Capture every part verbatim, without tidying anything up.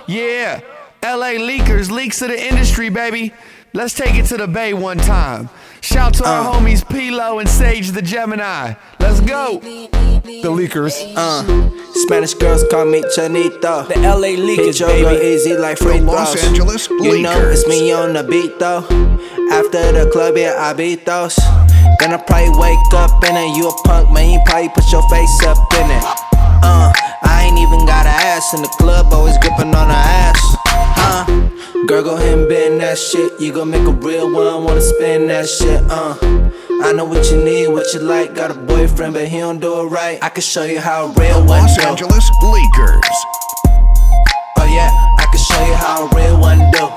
Yeah, L A leakers, leaks of the industry, baby. Let's take it to the Bay one time. Shout to our uh, homies P-Lo and Sage the Gemini. Let's go. The leakers. Uh, Spanish girls call me Chanito. The L A leakers, Hit baby. Easy like free the Los throws. Angeles You leakers. know it's me on the beat though. After the club, yeah, I beat those. Gonna probably wake up in it. You a punk, man, you probably put your face up in it. Uh, I ain't even got an ass in the club, always gripping on her ass. Uh, girl, go ahead and bend that shit. You gon' make a real one, wanna spend that shit. Uh, I know what you need, what you like. Got a boyfriend, but he don't do it right. I can show you how a real one Los do. Angeles leakers. Oh yeah, I can show you how a real one do.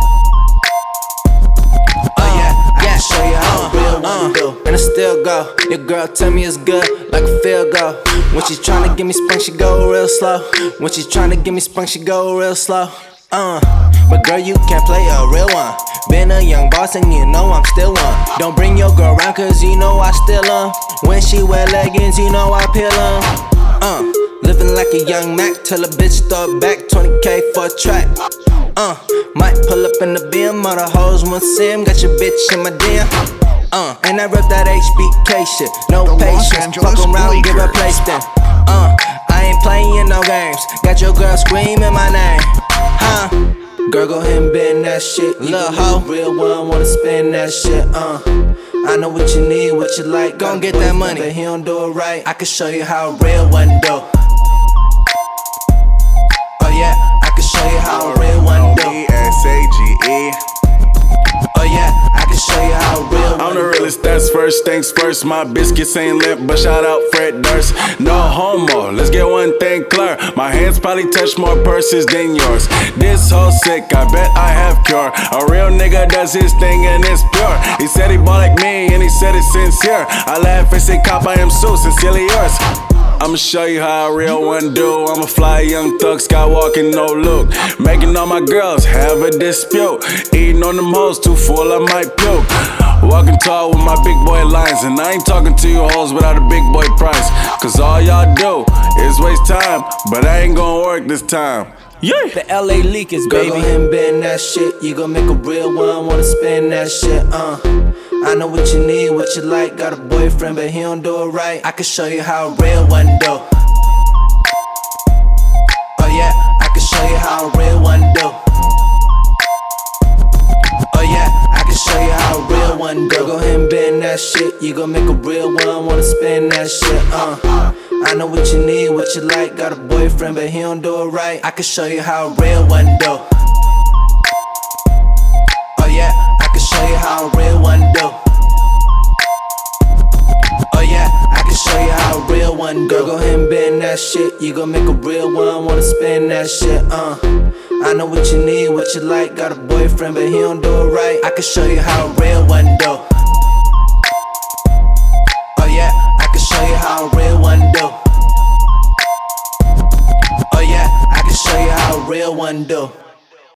Oh yeah, I can show you how a real one do. And I still go. Your girl tell me it's good, like a field goal. When she's tryna give me spunk, she go real slow. When she's tryna give me spunk, she go real slow. Uh, but girl, you can't play a real one. Been a young boss and you know I'm still one. Don't bring your girl around cause you know I still on. When she wear leggings, you know I peel on. Uh, living like a young Mac, tell a bitch throw it back, twenty K for a track. Uh, might pull up in the B M, all the hoes want see him, got your bitch in my D M. Uh, and I rep that H B K shit, no The Los patience, Angeles fuck around, give her leakers. place then. Uh, I ain't playing no games, got your girl screaming my name. Huh? Girl, go ahead and bend that shit. Lil' hoe, real one, wanna spend that shit. Uh, I know what you need, what you like. Gon' get that money, but he don't do it right. I can show you how a real one do. Oh yeah, I can show you how a real one do. S A G E. Oh yeah, I can show you how a real one I'm the do. realest, that's first things first. My biscuits ain't limp, but shout out Fred Durst. No homo, let's get one thing clear. My hands probably touch more purses than yours. This whole sick, I bet I have cure. A real nigga does his thing and it's pure. He said he bought like me and he said it's sincere. I laugh and say, cop, I am so sincerely yours. I'ma show you how a real one do. I'm a fly young thug, skywalking, no look. Making all my girls have a dispute. Eating on them hoes too full, I might puke. Walking tall with my big boy lines. And I ain't talking to you hoes without a big boy price. Cause all y'all do is waste time. But I ain't gonna work this time. Yeah. The L A leakers, Girl, baby. go ahead and bend that shit. You gon' make a real one, wanna spend that shit. Uh, I know what you need, what you like. Got a boyfriend, but he don't do it right. I can show you how a real one do. Oh yeah, I can show you how a real one do. Oh yeah, I can show you how a real one do. Girl, go ahead and bend that shit. You gon' make a real one, wanna spend that shit. Uh, I know what you need, what you like. Got a boyfriend, but he don't do it right. I can show you how a real one do. Oh yeah, I can show you how a real one do. Oh yeah, I can show you how a real one do. Girl, go ahead and bend that shit. You gon' make a real one, wanna spend that shit. Uh, I know what you need, what you like. Got a boyfriend, but he don't do it right. I can show you how a real one do. Oh yeah, I can show you how a real one do. Oh yeah, I can show you how a real one do.